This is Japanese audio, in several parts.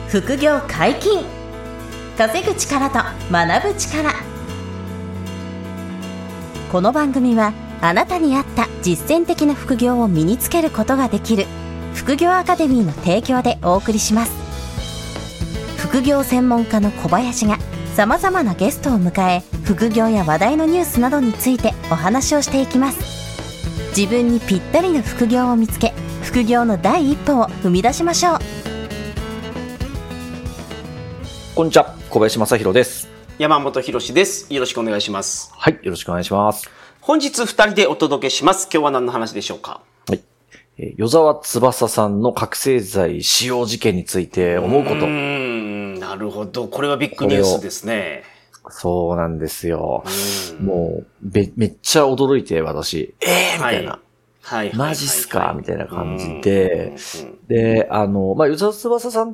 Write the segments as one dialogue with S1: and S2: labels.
S1: 副業解禁。稼ぐ力と学ぶ力。この番組はあなたに合った実践的な副業を身につけることができる副業アカデミーの提供でお送りします。副業専門家の小林がさまざまなゲストを迎え、副業や話題のニュースなどについてお話をしていきます。自分にぴったりの副業を見つけ、副業の第一歩を踏み出しましょう。
S2: こんにちは、小林正弘です。
S3: 山本博史です。よろしくお願いします。
S2: はい、よろしくお願いします。
S3: 本日2人でお届けします。今日は何の話でしょうか？
S2: はい。与沢翼さんの覚醒剤使用事件について思うこと。
S3: なるほど。これはビッグニュースですね。
S2: そうなんですよ。もうめっちゃ驚いて、私。みたいな。はい。マジっすかみたいな感じで。で、与沢翼さんって、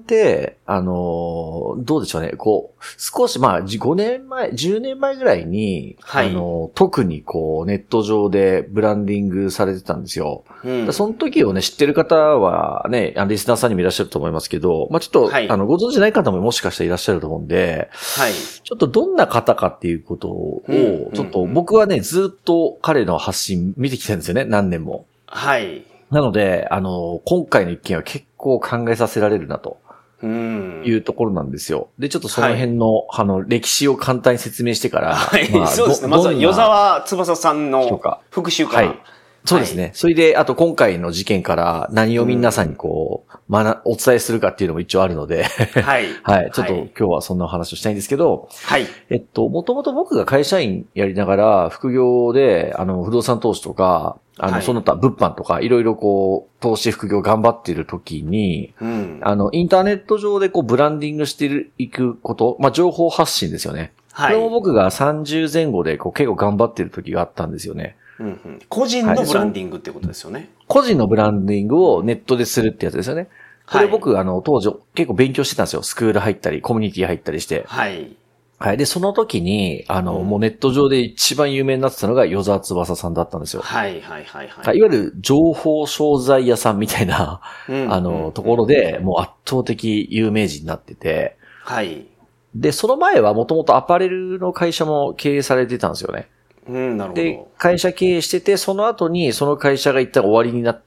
S2: どうでしょうね。少し、5年前、10年前ぐらいに、特にネット上でブランディングされてたんですよ。その時をね、知ってる方はね、リスナーさんにもいらっしゃると思いますけど、ちょっと、ご存知ない方ももしかしたらいらっしゃると思うんで、ちょっとどんな方かっていうことを、ちょっと僕はね、ずっと彼の発信見てきてるんですよね、何年も。
S3: はい。
S2: なので、今回の一件は結構考えさせられるなと。いうところなんですよ。で、ちょっとその辺の、歴史を簡単に説明してから。
S3: はい。そうですね。まずは与沢翼さんの復習から。はい。
S2: そうですね。それで、あと今回の事件から何を皆さんにお伝えするかっていうのも一応あるので。はい。はい。ちょっと今日はそんなお話をしたいんですけど。はい。もともと僕が会社員やりながら、副業で、不動産投資とか、その他物販とか、いろいろ投資副業頑張っている時に、インターネット上でブランディングしていくこと、情報発信ですよね。はい。これも僕が30前後で結構頑張っている時があったんですよね。
S3: 個人のブランディングってことですよね。
S2: 個人のブランディングをネットでするってやつですよね。これ僕、当時結構勉強してたんですよ。スクール入ったり、コミュニティ入ったりして。はい。はい。で、その時に、もうネット上で一番有名になってたのが与沢翼さんだったんですよ。はい、はい、はい。いわゆる情報商材屋さんみたいな、ところで、もう圧倒的有名人になってて。はい。で、その前はもともとアパレルの会社も経営されてたんですよね。なるほど。で、会社経営してて、その後にその会社が一旦終わりになって、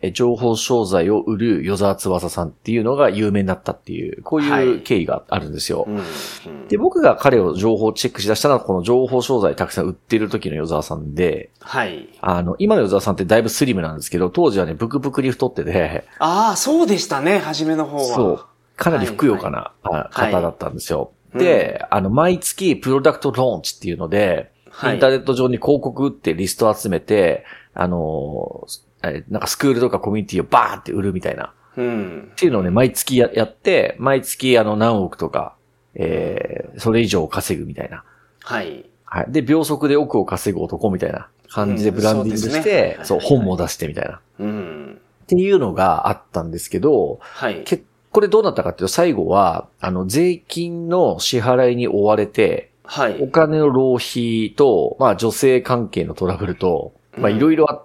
S2: 情報商材を売る与沢翼さんっていうのが有名になったっていう、こういう経緯があるんですよ。で、僕が彼を情報チェックしだしたのは、この情報商材たくさん売ってる時の与沢さんで、はい。今の与沢さんってだいぶスリムなんですけど、当時はね、ブクブクに太ってて。
S3: ああ、そうでしたね、初めの方は。
S2: そう。かなりふくよかな方だったんですよ。で、毎月プロダクトローンチっていうので、インターネット上に広告打ってリスト集めて、なんかスクールとかコミュニティをバーって売るみたいな。っていうのをね、毎月やって、毎月何億とか、それ以上稼ぐみたいな。はい。はい。で、秒速で億を稼ぐ男みたいな感じでブランディングして、そう、本も出してみたいな。っていうのがあったんですけど、はい。これどうなったかっていうと、最後は、税金の支払いに追われて、はい。お金の浪費と、女性関係のトラブルと、いろいろあって、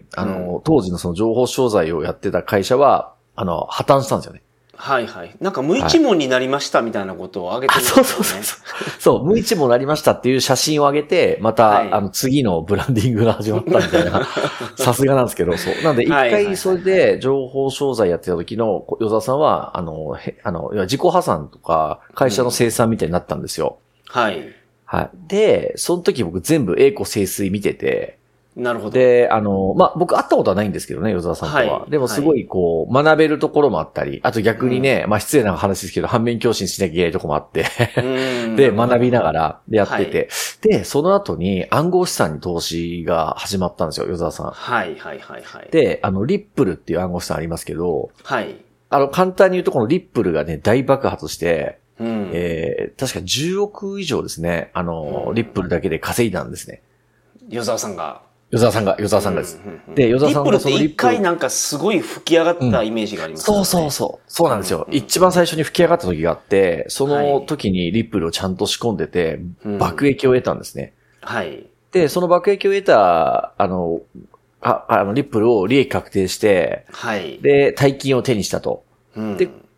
S2: 当時のその情報商材をやってた会社は、破綻したんですよね。
S3: はいはい。なんか無一文になりましたみたいなことを上げてましたね。
S2: そう、無一文になりましたっていう写真を上げて、また、次のブランディングが始まったみたいな、さすがなんですけど、そう。なんで一回それで情報商材やってた時の与沢さんは、自己破産とか会社の清算みたいになったんですよ。はい。はい。で、その時僕全部栄枯盛衰見てて、
S3: なるほど。
S2: で、僕会ったことはないんですけどね、与沢さんとは。はい、でもすごい学べるところもあったり、あと逆にね、失礼な話ですけど、反面教師にしなきゃいけないところもあって、で、学びながらやってて、で、その後に暗号資産に投資が始まったんですよ、与沢さん。はい、はい、はい、はい。で、リップルっていう暗号資産ありますけど、はい。簡単に言うとこのリップルがね、大爆発して、確か10億以上ですね、リップルだけで稼いだんですね。
S3: 与沢さんが
S2: 与沢さんがです。で、与沢さん
S3: がそのリップルって一回なんかすごい吹き上がったイメージがありますね。
S2: そうなんですよ。一番最初に吹き上がった時があって、その時にリップルをちゃんと仕込んでて、爆益を得たんですね。はい。で、その爆益を得た、リップルを利益確定して、はい。で、大金を手にしたと。で、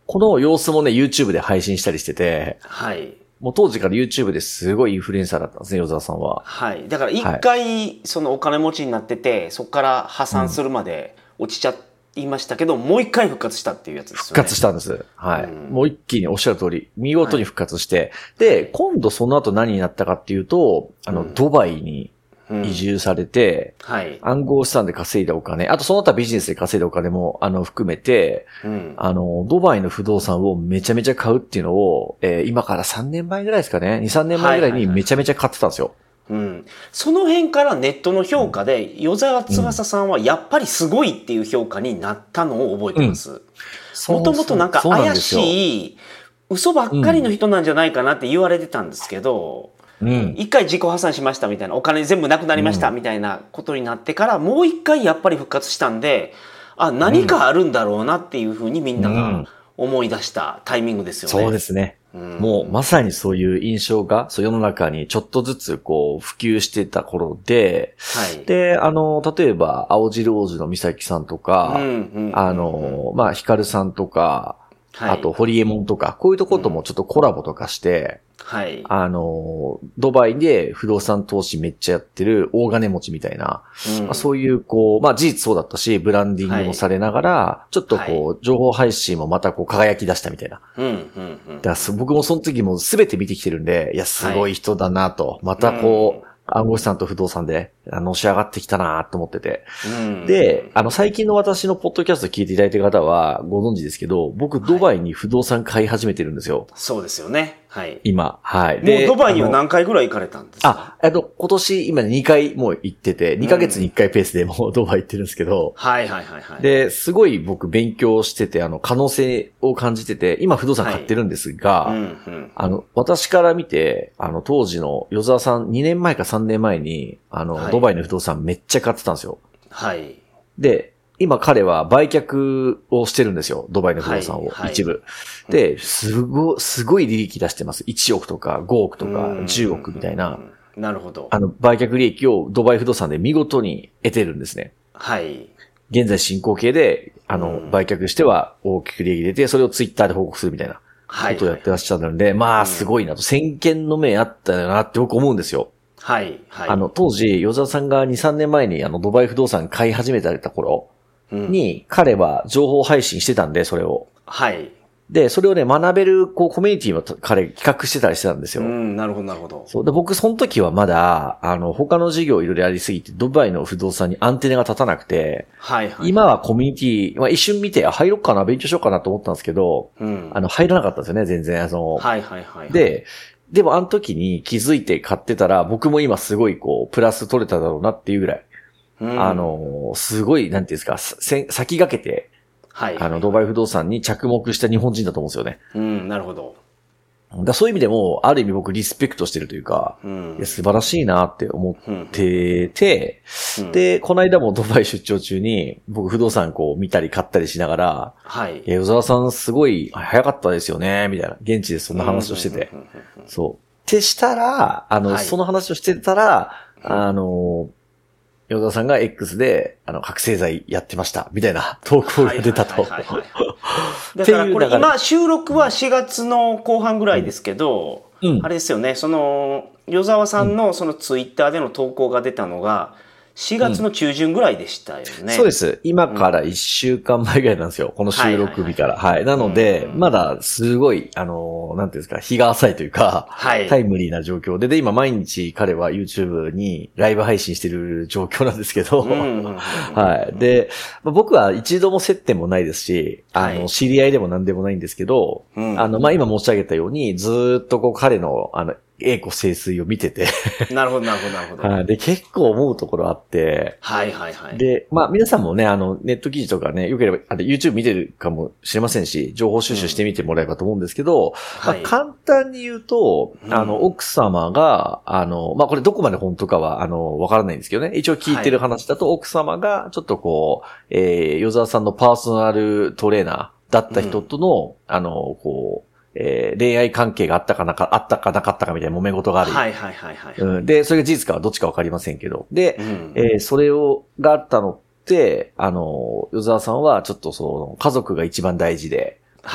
S2: この様子もね、YouTube で配信したりしてて、
S3: はい。
S2: もう当時から YouTube ですごいインフルエンサーだったんですね、与沢さんは。
S3: はい。だから一回、そのお金持ちになってて、そこから破産するまで落ちちゃいましたけど、もう一回復活したっていうやつですよね。
S2: 復活したんです。はい。もう一気におっしゃる通り、見事に復活して、で、今度その後何になったかっていうと、ドバイに移住されて、はい。暗号資産で稼いだお金、あとその他ビジネスで稼いだお金も、含めて、ドバイの不動産をめちゃめちゃ買うっていうのを、今から3年前ぐらいですかね、2、3年前ぐらいにめちゃめちゃ買ってたんですよ。
S3: うん。その辺からネットの評価で、与沢翼さんはやっぱりすごいっていう評価になったのを覚えてます。もともとなんか怪しい、嘘ばっかりの人なんじゃないかなって言われてたんですけど、一回自己破産しましたみたいな、お金全部なくなりましたみたいなことになってから、もう一回やっぱり復活したんで、何かあるんだろうなっていうふうにみんなが思い出したタイミングですよね。
S2: そうですね。もうまさにそういう印象が、世の中にちょっとずつこう普及してた頃で、はい、で、例えば、青汁王子の美咲さんとか、ヒカルさんとか、はい、あと、ホリエモンとか、こういうところともちょっとコラボとかして、はい。ドバイで不動産投資めっちゃやってる大金持ちみたいな、そういうこう、事実そうだったし、ブランディングもされながら、ちょっとこう、情報配信もまたこう輝き出したみたいな。だから僕もその時も全て見てきてるんで、いや、すごい人だなと、またこう、暗号資産と不動産で、のし上がってきたなと思ってて。で、最近の私のポッドキャスト聞いていただいている方はご存知ですけど、僕、ドバイに不動産買い始めてるんですよ。
S3: そうですよね。はい。
S2: 今、はい。
S3: もうドバイには何回ぐらい行かれたんですか？
S2: 今年、今2回もう行ってて、2ヶ月に1回ペースでもうドバイ行ってるんですけど、
S3: はいはいはいはい。
S2: で、すごい僕勉強してて、可能性を感じてて、今不動産買ってるんですが、私から見て、当時の与沢さん2年前か3年前に、ドバイの不動産めっちゃ買ってたんですよ。はい。で、今彼は売却をしてるんですよ。ドバイの不動産を、一部。で、すごい利益出してます。1億とか5億とか10億みたいな。
S3: なるほど。
S2: 売却利益をドバイ不動産で見事に得てるんですね。はい。現在進行形で、売却しては大きく利益出て、それをツイッターで報告するみたいなことをやってらっしゃるので、すごいなと、先見の明あったよなって僕思うんですよ。はい。はい。当時、与沢さんが2、3年前にドバイ不動産買い始めた頃に、彼は情報配信してたんで、それを。はい。で、それをね、学べる、コミュニティも彼企画してたりしてたんですよ。
S3: なるほど、なるほど。
S2: そう。で、僕、その時はまだ、他の事業いろいろやりすぎて、ドバイの不動産にアンテナが立たなくて、はいはい。今はコミュニティ、一瞬見て、入ろうかな、勉強しようかなと思ったんですけど、入らなかったんですよね、全然。はいはいはい。でもあの時に気づいて買ってたら、僕も今すごいプラス取れただろうなっていうぐらい、すごい、なんていうんですか、先駆けて、はい。ドバイ不動産に着目した日本人だと思うんですよね。
S3: なるほど。
S2: そういう意味でも、ある意味僕リスペクトしてるというか、いや素晴らしいなって思ってて、で、この間もドバイ出張中に、僕不動産見たり買ったりしながら、はい。与沢さんすごい早かったですよね、みたいな。現地でそんな話をしてて。そう。ってしたら、その話をしてたら、与沢さんが X で、覚醒剤やってました、みたいな投稿が出たと。だ
S3: からこれ今収録は4月の後半ぐらいですけど、あれですよね、与沢さんのそのツイッターでの投稿が出たのが、4月の中旬ぐらいでしたよね。
S2: そうです。今から1週間前ぐらいなんですよ。この収録日から。はい。なので、まだすごい、なんていうんですか、日が浅いというか、タイムリーな状況で、今毎日彼は YouTube にライブ配信してる状況なんですけど、はい。で、僕は一度も接点もないですし、知り合いでも何でもないんですけど、今申し上げたように、ずーっと彼の、栄枯盛衰を見てて
S3: なるほど、なるほど、なるほど。
S2: はい。で、結構思うところあって。はいはいはい。で、皆さんもね、ネット記事とかね、よければ、YouTube 見てるかもしれませんし、情報収集してみてもらえばと思うんですけど、簡単に言うと、奥様が、これどこまで本当かは、わからないんですけどね。一応聞いてる話だと、奥様が、ちょっと与沢さんのパーソナルトレーナーだった人との、恋愛関係があったかなかったかみたいな揉め事がある。はいはいはいはい。で、それが事実かはどっちかわかりませんけど。で、それがあったのって、与沢さんはちょっと家族が一番大事で。はい。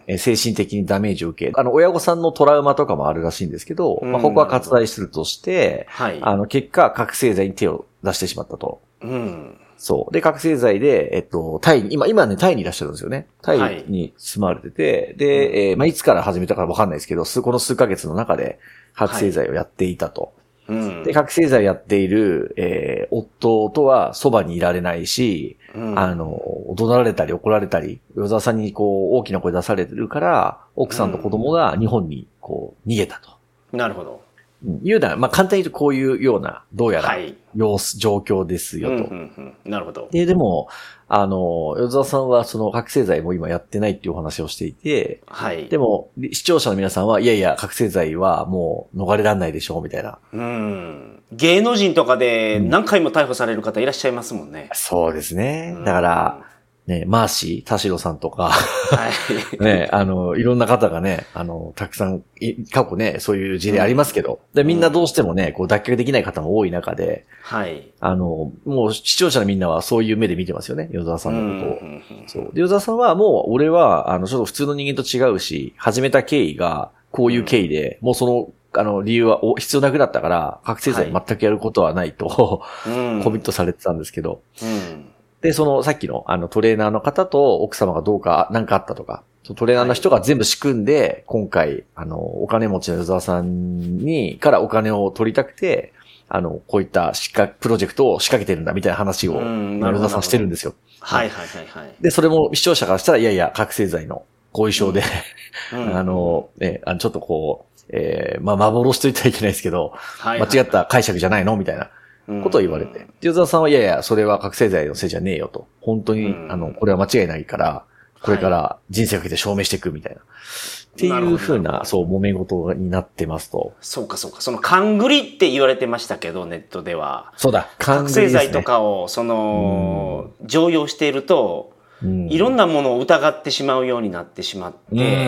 S2: 精神的にダメージを受け、親御さんのトラウマとかもあるらしいんですけど、ここは割愛するとして、結果、覚醒剤に手を出してしまったと。そう。で、覚醒剤で、タイに、今ね、タイにいらっしゃるんですよね。タイに住まわれてて、で、いつから始めたかわかんないですけど、この数ヶ月の中で覚醒剤をやっていたと。で、覚醒剤やっている、夫とはそばにいられないし、怒られたり怒られたり、与沢さんに大きな声出されてるから、奥さんと子供が日本に逃げたと。
S3: なるほど。
S2: いうのは、簡単に言うとこういうような、どうやら、状況ですよと。
S3: なるほど。
S2: でも、与沢さんはその覚醒剤も今やってないっていうお話をしていて、でも、視聴者の皆さんは、いやいや、覚醒剤はもう逃れらんないでしょう、みたいな。
S3: 芸能人とかで何回も逮捕される方いらっしゃいますもんね。
S2: そうですね。だから、ね、マーシー、田代さんとか、ね、いろんな方がね、たくさん、過去ね、そういう事例ありますけど、で、みんなどうしてもね、脱却できない方も多い中で、もう視聴者のみんなはそういう目で見てますよね、与沢さんのことを。そう。で、与沢さんはもう、俺は、ちょっと普通の人間と違うし、始めた経緯が、こういう経緯で、もうその、理由は必要なくなったから、覚醒剤全くやることはないと、コミットされてたんですけど、で、さっきの、トレーナーの方と奥様がなんかあったとか、トレーナーの人が全部仕組んで、今回、お金持ちの与沢さんからお金を取りたくて、こういったプロジェクトを仕掛けてるんだみたいな話を、与沢さんしてるんですよ。で、それも視聴者からしたら、いやいや、覚醒剤の後遺症で、ちょっと幻と言ったらいけないですけど、間違った解釈じゃないのみたいな。ことを言われて。与沢さんは、いやいや、それは覚醒剤のせいじゃねえよと。本当に、これは間違いないから、これから人生かけて証明していくみたいな。っていう風な、揉め事になってますと。
S3: そうか。その、勘繰りって言われてましたけど、ネットでは。
S2: そうだ、
S3: 覚醒剤とかを、常用していると、いろんなものを疑ってしまうようになってしまって、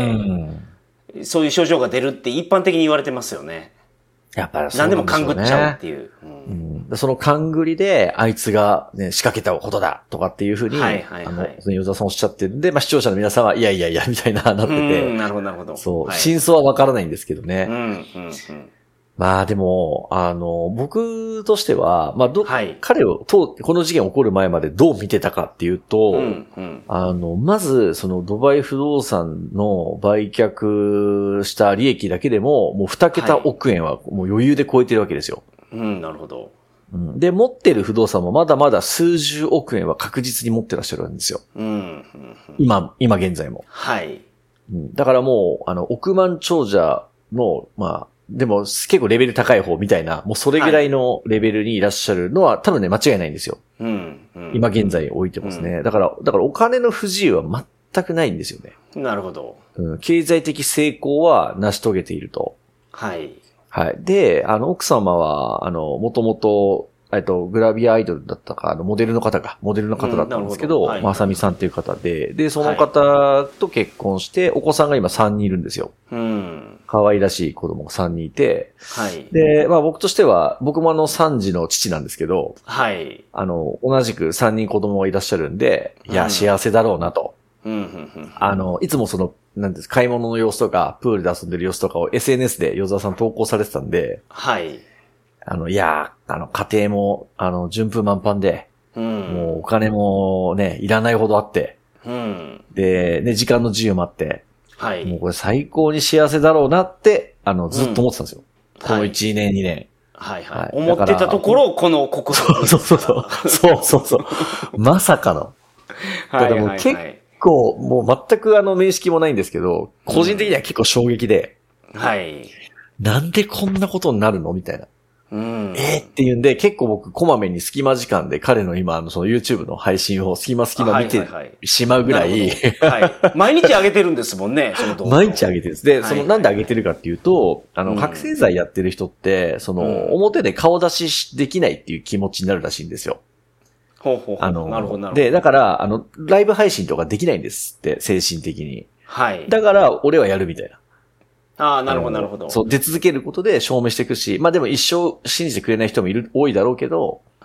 S3: そういう症状が出るって一般的に言われてますよね。
S2: やっぱり
S3: そうなんでしょうね。何でも勘ぐっちゃうっていう。
S2: その勘繰りで、あいつがね、仕掛けたことだとかっていうふうに、与沢さんおっしゃってるんで、視聴者の皆さんは、いやいやいや、みたいな、なってて。
S3: なるほど。
S2: そう、真相はわからないんですけどね。でも、僕としては、彼を、この事件起こる前までどう見てたかっていうと、まず、ドバイ不動産の売却した利益だけでも、もう2桁億円はもう余裕で超えてるわけですよ。
S3: なるほど。
S2: で、持ってる不動産もまだまだ数十億円は確実に持ってらっしゃるんですよ。今現在も。だからもう、億万長者の、でも結構レベル高い方みたいな、もうそれぐらいのレベルにいらっしゃるのは多分ね、間違いないんですよ。今現在置いてますね。だからお金の不自由は全くないんですよね。
S3: なるほど。
S2: 経済的成功は成し遂げていると。で、奥様は、もともと、グラビアアイドルだったか、モデルの方だったんですけど、まさみさんっていう方で、その方と結婚して、お子さんが今3人いるんですよ。可愛らしい子供が3人いて、で、僕としては、僕も3児の父なんですけど、同じく3人子供がいらっしゃるんで、いや、幸せだろうなと。いつもなんです、買い物の様子とか、プールで遊んでる様子とかを SNS で与沢さん投稿されてたんで、いや、家庭も、順風満帆で、もうお金もね、いらないほどあって、で、ね、時間の自由もあって、もうこれ最高に幸せだろうなって、ずっと思ってたんですよ。この1年、2年。
S3: 思ってたところ、この告白。
S2: そう。まさかの。だからもう結構、もう全く面識もないんですけど、個人的には結構衝撃で、なんでこんなことになるのみたいな。っていうんで、結構僕、こまめに隙間時間で彼の今、YouTube の配信を隙間見てしまうぐらい。
S3: 毎日上げてるんですもんね、その動画。
S2: 毎日上げてるんです。で、なんで上げてるかっていうと、覚醒剤やってる人って、表で顔出しできないっていう気持ちになるらしいんですよ。
S3: なるほど。
S2: で、だから、ライブ配信とかできないんですって、精神的に。だから、俺はやるみたいな。
S3: なるほど。
S2: そう、出続けることで証明していくし、でも一生信じてくれない人も多いだろうけど、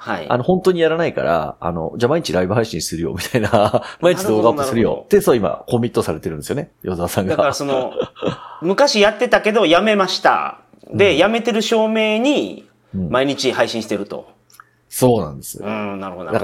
S3: はい。
S2: 本当にやらないから、じゃあ毎日ライブ配信するよ、みたいな、毎日動画アップするよ。って、そう今、コミットされてるんですよね、与沢さんが。
S3: だから昔やってたけど、やめました。で、やめてる証明に、毎日配信してると。
S2: そうなんです。
S3: なるほど。
S2: だから、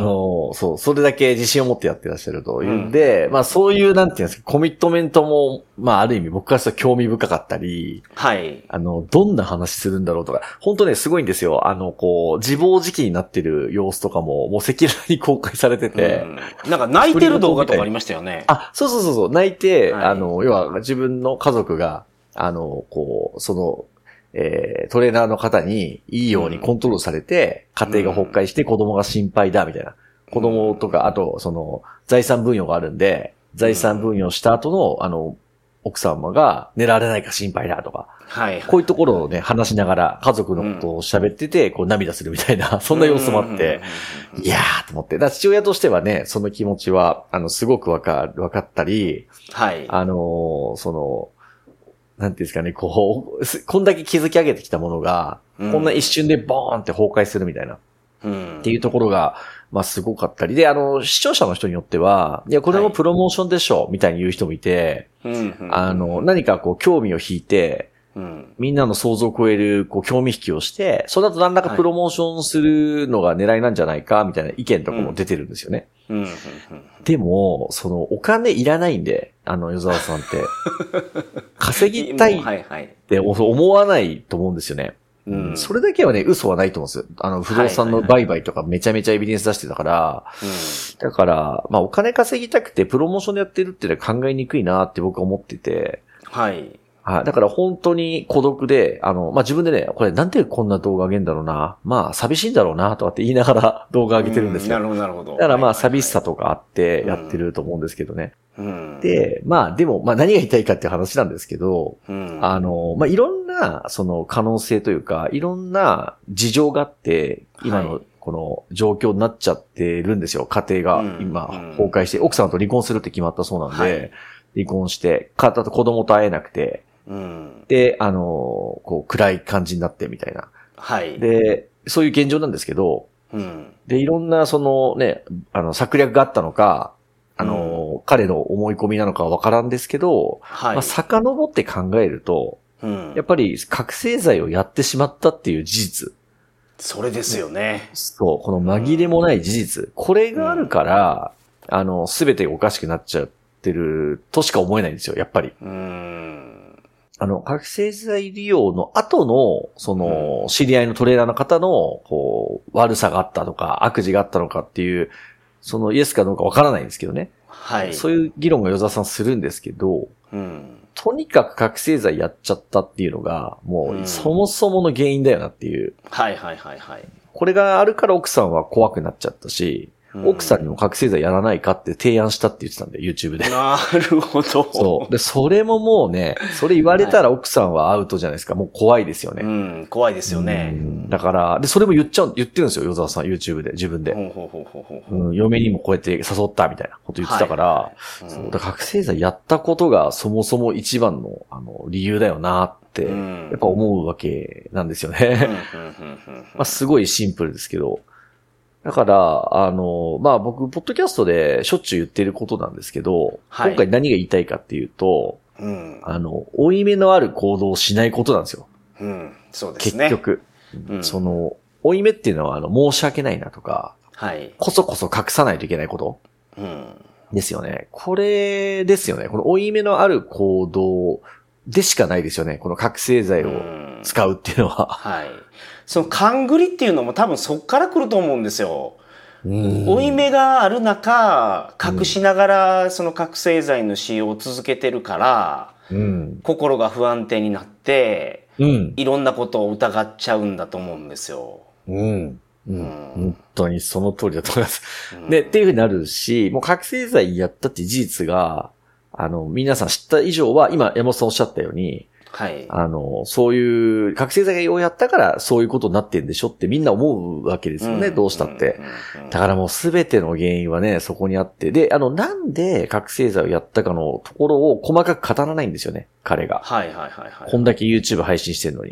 S2: そう、それだけ自信を持ってやってらっしゃるというんで、まあそういう、なんていうんですか、コミットメントも、まあある意味僕からしたら興味深かったり、
S3: はい。
S2: どんな話するんだろうとか、本当ね、すごいんですよ。自暴自棄になってる様子とかも、もう赤裸々に公開されてて。
S3: なんか泣いてる動画とかありましたよね。
S2: そう、泣いて、
S3: はい、
S2: 要は自分の家族が、トレーナーの方にいいようにコントロールされて、家庭が崩壊して子供が心配だ、みたいな。子供とか、あと、財産分与があるんで、財産分与した後の、奥様が狙われないか心配だとか。
S3: はい。
S2: こういうところをね、話しながら家族のことを喋ってて、こう涙するみたいな、そんな様子もあって、いやーと思って。だから父親としてはね、その気持ちは、すごくわかったり、
S3: はい。
S2: なんていうんですかね、こんだけ築き上げてきたものが、こんな一瞬でボーンって崩壊するみたいな。っていうところが、まあすごかったり。で、視聴者の人によっては、いや、これもプロモーションでしょ、みたいに言う人もいて、何かこう、興味を引いて、みんなの想像を超える、こう、興味引きをして、その後何らかプロモーションするのが狙いなんじゃないか、みたいな意見とかも出てるんですよね。でも、お金いらないんで、与沢さんって。稼ぎたいって思わないと思うんですよね。それだけはね、嘘はないと思うんですよ。不動産の売買とかめちゃめちゃエビデンス出してたから、だから、まあお金稼ぎたくてプロモーションでやってるっていうのは考えにくいなって僕は思ってて。
S3: はい。
S2: だから本当に孤独で、まあ自分でね、これなんでこんな動画上げんだろうな、まあ寂しいんだろうな、とかって言いながら動画上げてるんですよ。
S3: なるほど。
S2: だからまあ寂しさとかあってやってると思うんですけどね。で、まあでも、まあ何が言いたいかっていう話なんですけど、まあいろんな可能性というか、いろんな事情があって、今のこの状況になっちゃってるんですよ。家庭が今崩壊して、奥さんと離婚するって決まったそうなんで、離婚して、子供と会えなくて、で、こう暗い感じになってみたいな。
S3: はい。
S2: で、そういう現状なんですけど、で、いろんな策略があったのか、彼の思い込みなのかはわからんですけど、まあ、遡って考えると、やっぱり覚醒剤をやってしまったっていう事実。
S3: それですよね。
S2: そう、この紛れもない事実。これがあるから、すべてがおかしくなっちゃってるとしか思えないんですよ、やっぱり。覚醒剤利用の後の、知り合いのトレーナーの方の、こう、悪さがあったとか、悪事があったのかっていう、イエスかどうかわからないんですけどね。
S3: はい。
S2: そういう議論が与沢さんするんですけど、とにかく覚醒剤やっちゃったっていうのが、もう、そもそもの原因だよなっていう。
S3: はい。
S2: これがあるから奥さんは怖くなっちゃったし、奥さんにも覚醒剤やらないかって提案したって言ってたんで、YouTube で。
S3: なるほど。
S2: そう。で、それももうね、それ言われたら奥さんはアウトじゃないですか。もう怖いですよね。
S3: 怖いですよね。
S2: だから、で、それも言ってるんですよ、与沢さん、YouTube で、自分で。嫁にもこうやって誘ったみたいなこと言ってたから、だから覚醒剤やったことがそもそも一番の、理由だよなって、やっぱ思うわけなんですよね。まあ、すごいシンプルですけど。だから、まあ僕、ポッドキャストでしょっちゅう言ってることなんですけど、今回何が言いたいかっていうと、負い目のある行動をしないことなんですよ。
S3: そうですね。
S2: 結局。負い目っていうのは、申し訳ないなとか、こそこそ隠さないといけないこと。ですよね。これですよね。この負い目のある行動でしかないですよね。この覚醒剤を使うっていうのは。
S3: はい。その勘繰りっていうのも多分そっから来ると思うんですよ。負い目がある中、隠しながらその覚醒剤の使用を続けてるから、心が不安定になって、いろんなことを疑っちゃうんだと思うんですよ。
S2: 本当にその通りだと思います。で、っていうふうになるし、もう覚醒剤やったって事実が、皆さん知った以上は、今山本さんおっしゃったように、そういう覚醒剤をやったからそういうことになってんでしょってみんな思うわけですよね、どうしたって。だからもうすべての原因はね、そこにあって。で、なんで覚醒剤をやったかのところを細かく語らないんですよね、彼が。こんだけ YouTube 配信してるのに。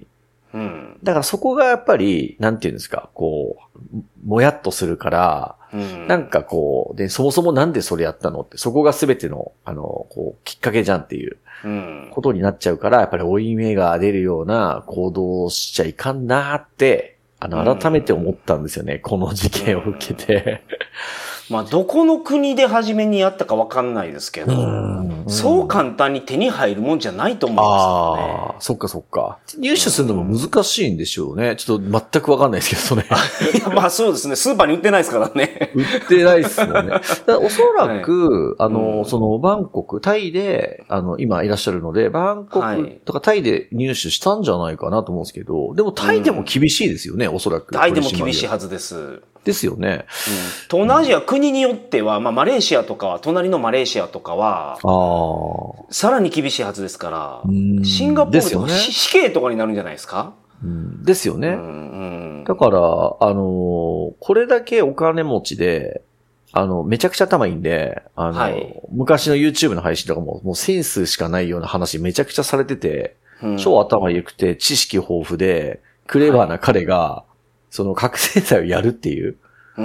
S3: うん。
S2: だからそこがやっぱり、なんていうんですか、こう、もやっとするから、
S3: うん、
S2: なんかこう、で、そもそもなんでそれやったのって、そこが全ての、こう、きっかけじゃんっていうことになっちゃうから、やっぱり負い目が出るような行動をしちゃいかんなーって、改めて思ったんですよね、この事件を受けて。
S3: まあ、どこの国で初めにやったかわかんないですけど、そう簡単に手に入るもんじゃないと思いますよね。
S2: ああ、そっかそっか。入手するのも難しいんでしょうね。ちょっと全くわかんないですけど、それ。
S3: いや、まあそうですね。スーパーに売ってないですからね。
S2: 売ってないですもんね。おそらく、はい、その、バンコク、タイで、今いらっしゃるので、バンコクとかタイで入手したんじゃないかなと思うんですけど、でもタイでも厳しいですよね、おそらく。
S3: タイでも厳しいはずです。
S2: ですよね。
S3: 東南アジア、国によっては、まあ、マレーシアとかは、隣のマレーシアとかは、さらに厳しいはずですから、シンガポールとか、死刑とかになるんじゃないですか？
S2: ですよね。だから、これだけお金持ちで、めちゃくちゃ頭いいんで、はい、昔の YouTube の配信とかも、もうセンスしかないような話めちゃくちゃされてて、超頭良くて、知識豊富で、クレバーな彼が、その覚醒剤をやるっていう。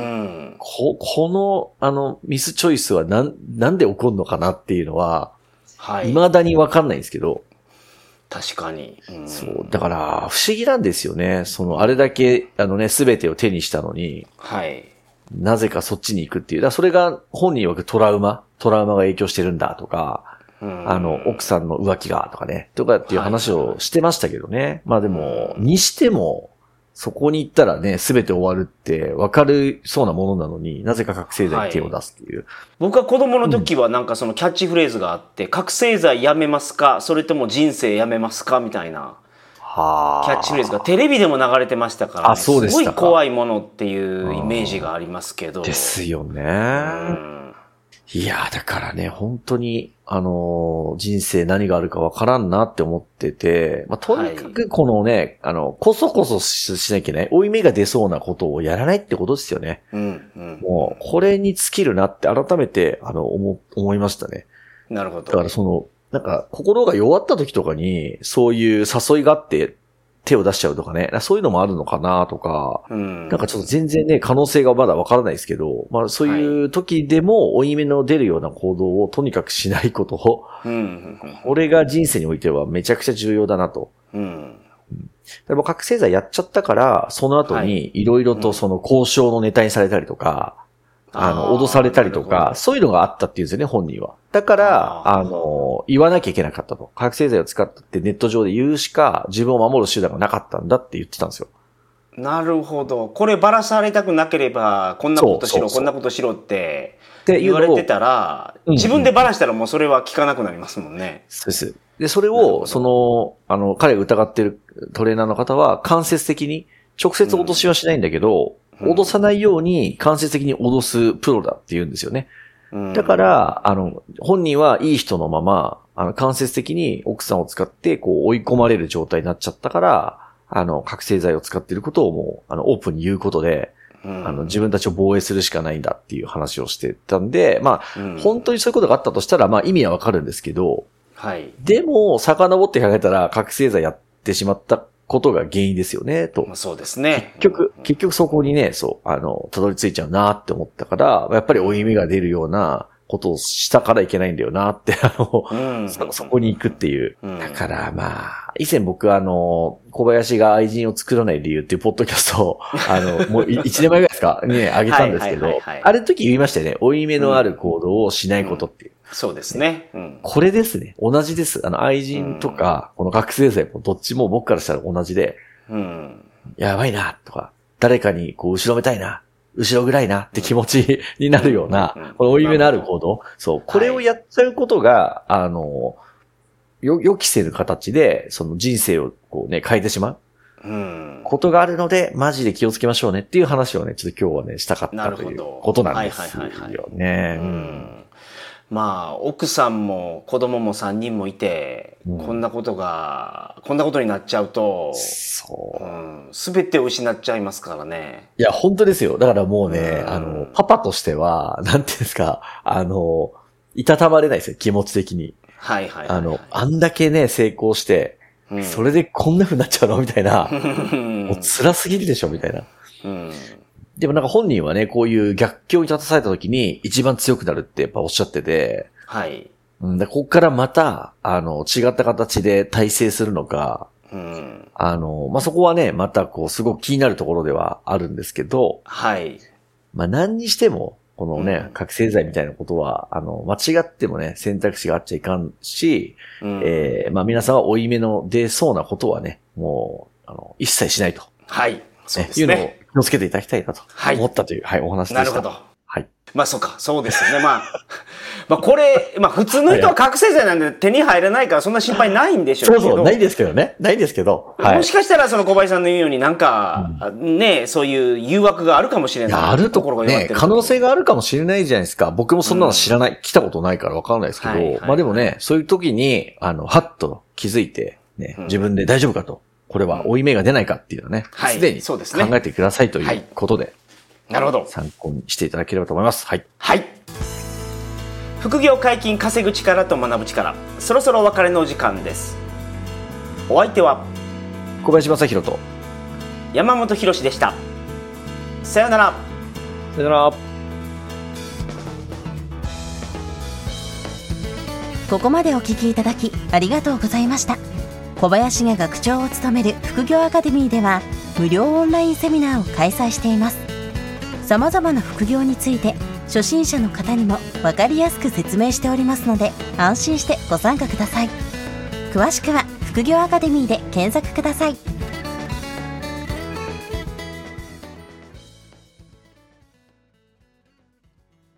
S2: この、ミスチョイスはなんで起こるのかなっていうのは、はい。未だにわかんないんですけど。
S3: 確かに。
S2: そう。だから、不思議なんですよね。あれだけ、すべてを手にしたのに。
S3: はい。
S2: なぜかそっちに行くっていう。だからそれが本人曰くトラウマが影響してるんだとか、奥さんの浮気がとかね、とかっていう話をしてましたけどね。はいはい、まあでも、にしても、そこに行ったらね、すべて終わるって分かるそうなものなのに、なぜか覚醒剤に手を出すっていう。はい、
S3: 僕は子供の時はなんかそのキャッチフレーズがあって、覚醒剤やめますか、それとも人生やめますかみたいな。キャッチフレーズがテレビでも流れてましたから、ね、
S2: そうでしたか。
S3: すごい怖いものっていうイメージがありますけど。
S2: ですよね。いやだからね、本当に、人生何があるかわからんなって思ってて、まあ、とにかくこのね、こそこそしなきゃいけない、負い目が出そうなことをやらないってことですよね。もう、これに尽きるなって改めて、思いましたね。
S3: なるほど。
S2: だからなんか、心が弱った時とかに、そういう誘いがあって、手を出しちゃうとかね。そういうのもあるのかなとか、なんかちょっと全然ね、可能性がまだわからないですけど、まあそういう時でも負い目の出るような行動をとにかくしないことを、これが人生においてはめちゃくちゃ重要だなと。でも覚醒剤やっちゃったから、その後にいろいろとその交渉のネタにされたりとか、脅されたりとか、そういうのがあったっていうんですよね、本人は。だから、言わなきゃいけなかったと。覚醒剤を使ったってネット上で言うしか、自分を守る手段がなかったんだって言ってたんですよ。
S3: なるほど。こればらされたくなければ、こんなことしろ、こんなことしろって言われてたら、自分でばらしたらもうそれは聞かなくなりますもんね。
S2: そうです。で、それを、彼が疑ってるトレーナーの方は、間接的に、直接脅しはしないんだけど、脅さないように間接的に脅すプロだって言うんですよね。だから、本人はいい人のまま、間接的に奥さんを使って、こう、追い込まれる状態になっちゃったから、覚醒剤を使っていることをもう、オープンに言うことで、自分たちを防衛するしかないんだっていう話をしてたんで、まあ、本当にそういうことがあったとしたら、まあ、意味はわかるんですけど、
S3: はい。
S2: でも、遡って考えたら、覚醒剤やってしまったことが原因ですよね、と。
S3: そうですね。
S2: 結局そこにね、たどり着いちゃうなって思ったから、やっぱり負い目が出るようなことをしたからいけないんだよなって、そこに行くっていう。だからまあ、以前僕小林が愛人を作らない理由っていうポッドキャストを、もう1年前ぐらいですかね、あげたんですけど、あれの時言いましたよね、負い目のある行動をしないことっていう。
S3: そうですね。
S2: これですね。同じです。愛人とか、この覚醒剤もどっちも僕からしたら同じで、やばいな、とか、誰かにこう後ろめたいな、後ろ暗いなって気持ちになるような、この負い目のある行動。そう、これをやっちゃうことが、予期せぬ形で、その人生をこうね、変えてしまう。ことがあるので、マジで気をつけましょうねっていう話をね、ちょっと今日はね、したかったということなんですよね。
S3: まあ、奥さんも子供も3人もいて、こんなことになっちゃうと、すべてを失っちゃいますからね。
S2: いや、本当ですよ。だからもうね、パパとしては、なんていうんですか、いたたまれないですよ、気持ち的に。あんだけね、成功して、 それでこんな風になっちゃうのみたいな。もう辛すぎるでしょみたいな。でもなんか本人はね、こういう逆境に立たされた時に一番強くなるってやっぱおっしゃってて。
S3: はい。
S2: でここからまた、違った形で体制するのか、そこはね、またこう、すごく気になるところではあるんですけど、
S3: はい。
S2: 何にしても、このね、覚醒剤みたいなことは、間違ってもね、選択肢があっちゃいかんし、皆さんは負い目の出そうなことはね、もう、一切しないと。
S3: はい。そうですね。
S2: いうのを気をつけていただきたいなと思ったという、はい、お話でした。なるほど。はい。
S3: そうですよね。これ、普通の人は覚醒剤なんで手に入らないからそんな心配ないんでしょうけど。
S2: そう、ないですけどね。ないですけど。
S3: はい、もしかしたらその小林さんの言うようになんか、ね、そういう誘惑があるかもしれない。
S2: あるところがね、可能性があるかもしれないじゃないですか。僕もそんなの知らない、来たことないからわからないですけど、でもね、そういう時に、はっと気づいて、ね、自分で大丈夫かと。これは負い目が出ないかっていうのはね、すでに考えてくださいということで。
S3: なるほど。
S2: 参考にしていただければと思います。はい。
S3: はい。副業解禁、稼ぐ力と学ぶ力。そろそろお別れのお時間です。お相手は
S2: 小林正弘と
S3: 山本博でした。さよなら。
S2: さよなら。
S1: ここまでお聞きいただきありがとうございました。小林が学長を務める副業アカデミーでは無料オンラインセミナーを開催しています。様々な副業について初心者の方にも分かりやすく説明しておりますので安心してご参加ください。詳しくは副業アカデミーで検索ください。